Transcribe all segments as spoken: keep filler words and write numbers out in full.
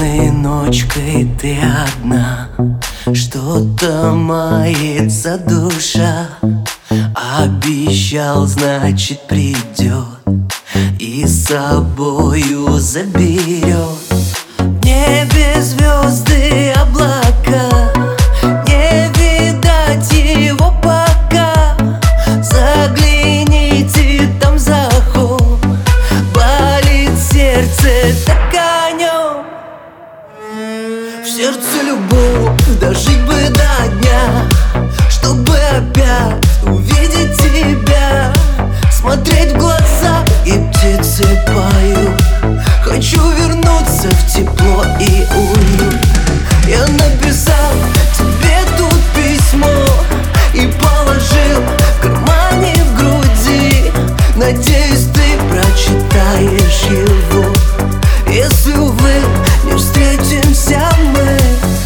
Темной ночкой ты одна, что-то мается душа. Обещал, значит придет и с собою заберет. В небе звезды, облака, не видать его пока. Загляните, там заход, болит сердце так о нем. В сердце любовь, дожить бы до дня, чтобы опять увидеть тебя, смотреть в глаза, и птицы поют. Хочу вернуться в тепло и уют. Я написал тебе тут письмо и положил в кармане в груди. Надеюсь, ты прочитаешь его, если, увы, не встретимся мы.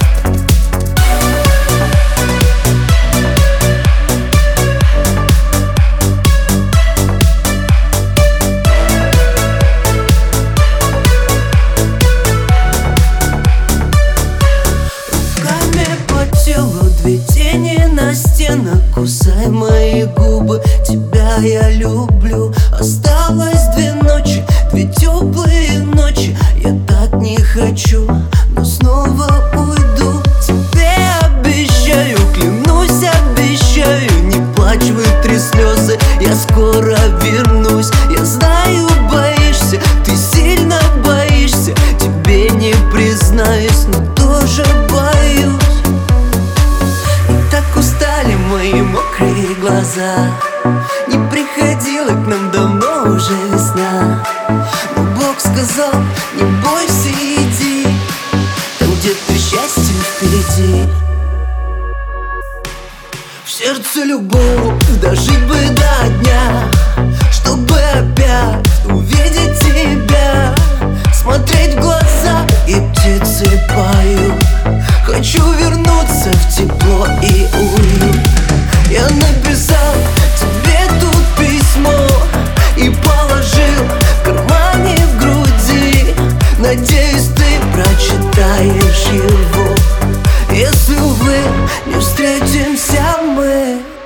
Две тени на стенах, кусай мои губы. Тебя я люблю. Осталось две ночи, две теплые ночи. Я так не хочу, но снова уйду. Тебе обещаю, клянусь, обещаю, не плачь, вытри слезы, я скоро вернусь. Я знаю, боишься, ты сильно боишься. Тебе не признаюсь, но тоже боюсь. Устали мои мокрые глаза, не приходила к нам давно уже весна. Но Бог сказал, не бойся, иди, там где-то счастье впереди. В сердце любовь, дожить бы до дня, чтобы опять увидеть тебя, смотреть в глаза, и птицы поют. Хочу вернуться в тепло и уют. Я написал тебе тут письмо и положил в кармане в груди. Надеюсь, ты прочитаешь его, если, увы, не встретимся мы.